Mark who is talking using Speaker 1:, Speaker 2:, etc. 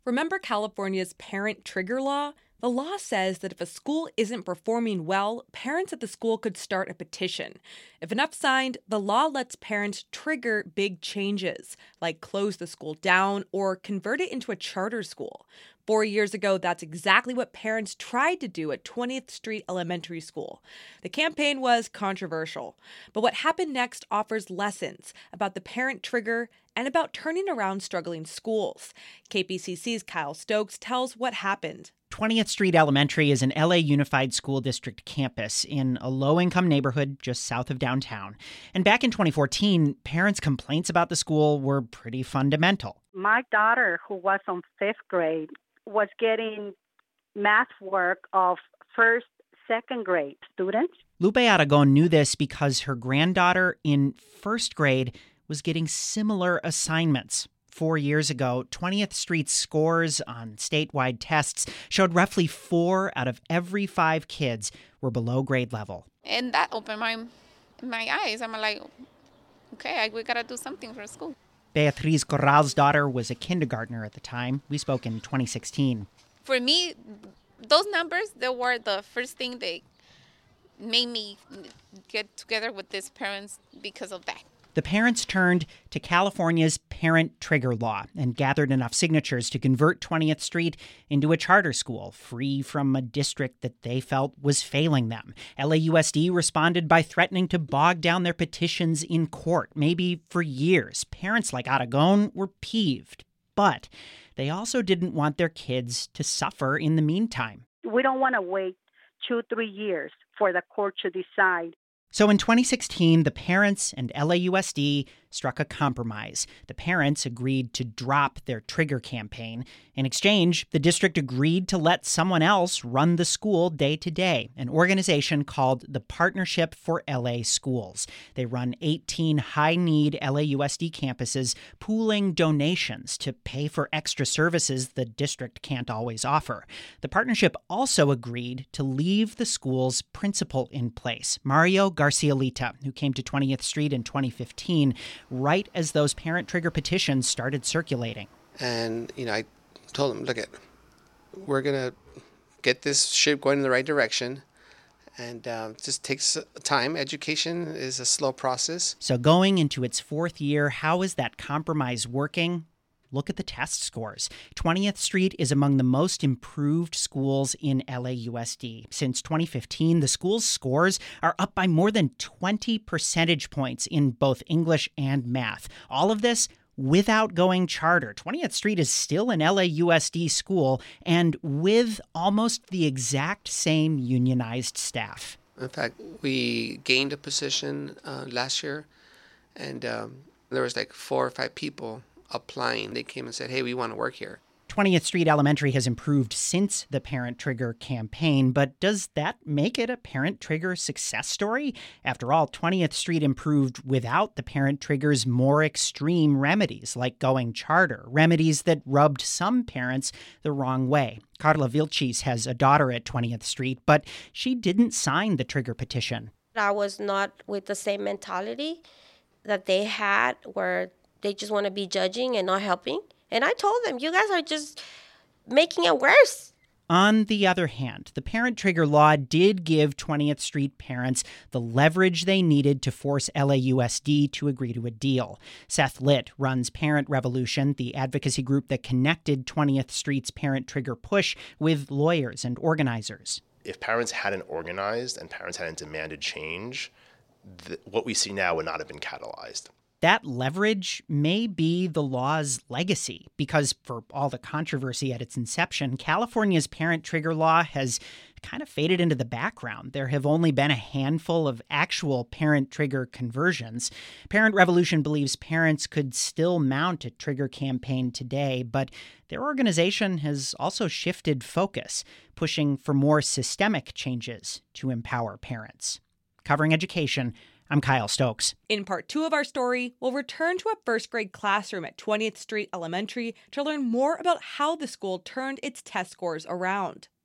Speaker 1: Remember California's parent trigger law? The law says that if a school isn't performing well, parents at the school could start a petition. If enough signed, the law lets parents trigger big changes, like close the school down or convert it into a charter school. 4 years ago, that's exactly what parents tried to do at 20th Street Elementary School. The campaign was controversial, but what happened next offers lessons about the parent trigger and about turning around struggling schools. KPCC's Kyle Stokes tells what happened.
Speaker 2: 20th Street Elementary is an LA Unified School District campus in a low-income neighborhood just south of downtown. And back in 2014, parents' complaints about the school were pretty fundamental.
Speaker 3: My daughter, who was on 5th grade, was getting math work of first, second grade students.
Speaker 2: Lupe Aragon knew this because her granddaughter in 1st grade was getting similar assignments. 4 years ago, 20th Street's scores on statewide tests showed roughly 4 out of every 5 kids were below grade level.
Speaker 4: And that opened my eyes. I'm like, okay, we got to do something for school.
Speaker 2: Beatriz Corral's daughter was a kindergartner at the time. We spoke in 2016.
Speaker 4: For me, those numbers, they were the first thing they made me get together with these parents because of that.
Speaker 2: The parents turned to California's parent trigger law and gathered enough signatures to convert 20th Street into a charter school, free from a district that they felt was failing them. LAUSD responded by threatening to bog down their petitions in court, maybe for years. Parents like Aragon were peeved, but they also didn't want their kids to suffer in the meantime.
Speaker 3: We don't want to wait 2-3 years for the court to decide.
Speaker 2: So in 2016, the parents and LAUSD struck a compromise. The parents agreed to drop their trigger campaign. In exchange, the district agreed to let someone else run the school day to day, an organization called the Partnership for LA Schools. They run 18 high-need LAUSD campuses, pooling donations to pay for extra services the district can't always offer. The partnership also agreed to leave the school's principal in place, Mario Garcialita, who came to 20th Street in 2015, right as those parent trigger petitions started circulating.
Speaker 5: And, I told him, look, we're going to get this ship going in the right direction. And just takes time. Education is a slow process.
Speaker 2: So going into its 4th year, how is that compromise working? Look at the test scores. 20th Street is among the most improved schools in LAUSD. Since 2015, the school's scores are up by more than 20 percentage points in both English and math. All of this without going charter. 20th Street is still an LAUSD school and with almost the exact same unionized staff.
Speaker 5: In fact, we gained a position last year, and there was like 4 or 5 people applying. They came and said, hey, we want to work here.
Speaker 2: 20th Street Elementary has improved since the Parent Trigger campaign, but does that make it a Parent Trigger success story? After all, 20th Street improved without the Parent Trigger's more extreme remedies, like going charter, remedies that rubbed some parents the wrong way. Carla Vilchis has a daughter at 20th Street, but she didn't sign the Trigger petition.
Speaker 6: I was not with the same mentality that they had, where they just want to be judging and not helping. And I told them, you guys are just making it worse.
Speaker 2: On the other hand, the Parent Trigger law did give 20th Street parents the leverage they needed to force LAUSD to agree to a deal. Seth Litt runs Parent Revolution, the advocacy group that connected 20th Street's Parent Trigger push with lawyers and organizers.
Speaker 7: If parents hadn't organized and parents hadn't demanded change, what we see now would not have been catalyzed.
Speaker 2: That leverage may be the law's legacy, because for all the controversy at its inception, California's Parent Trigger law has kind of faded into the background. There have only been a handful of actual Parent Trigger conversions. Parent Revolution believes parents could still mount a trigger campaign today, but their organization has also shifted focus, pushing for more systemic changes to empower parents. Covering education, I'm Kyle Stokes.
Speaker 1: In part 2 of our story, we'll return to a first-grade classroom at 20th Street Elementary to learn more about how the school turned its test scores around.